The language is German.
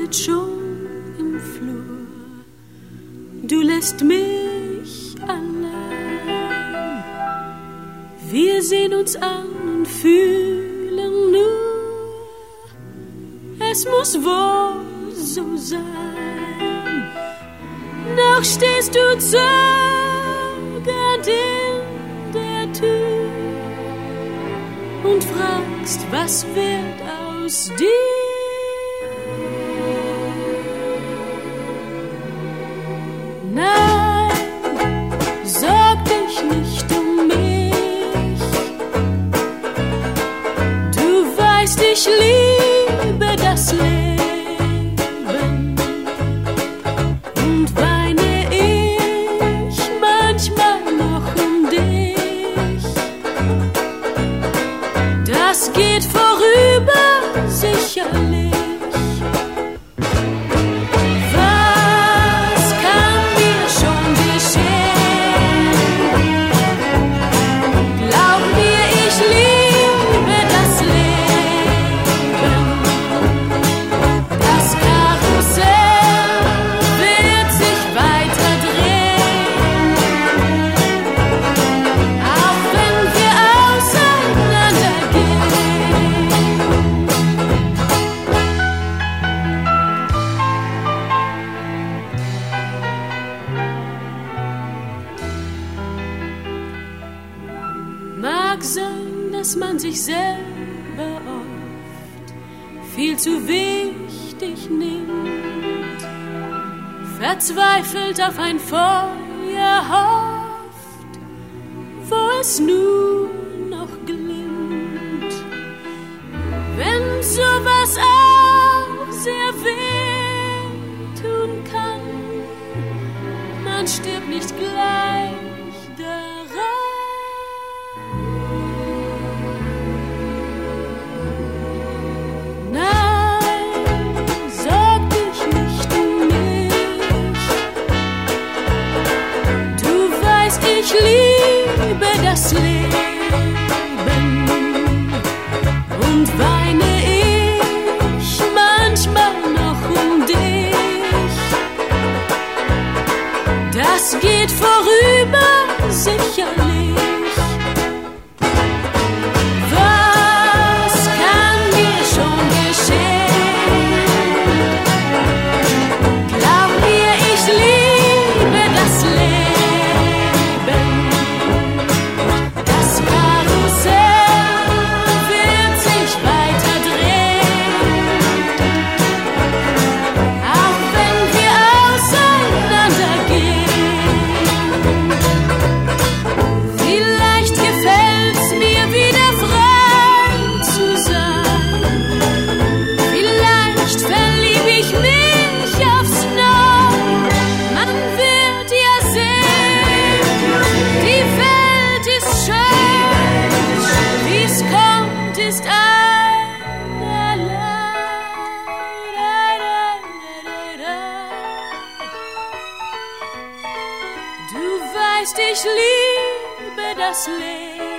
wartet schon im Flur. Du lässt mich allein. Wir sehen uns an und fühlen nur, es muss wohl so sein. Noch stehst du zögernd in der Tür und fragst, was wird aus dir? Nein, sorg dich nicht um mich. Du weißt, ich liebe das Leben und weine ich manchmal noch um dich. Das geht vorüber, sicherlich. Mag sein, dass man sich selber oft viel zu wichtig nimmt, verzweifelt auf ein Feuer hofft, wo es nur noch glimmt. Wenn sowas auch sehr weh tun kann, man stirbt nicht gleich daran. Ich liebe das Leben und weine ich manchmal noch um dich. Das geht vorüber, sicherlich. Was kann mir schon geschehen? Glaub mir, ich liebe das Leben. Du weißt, ich liebe das Leben.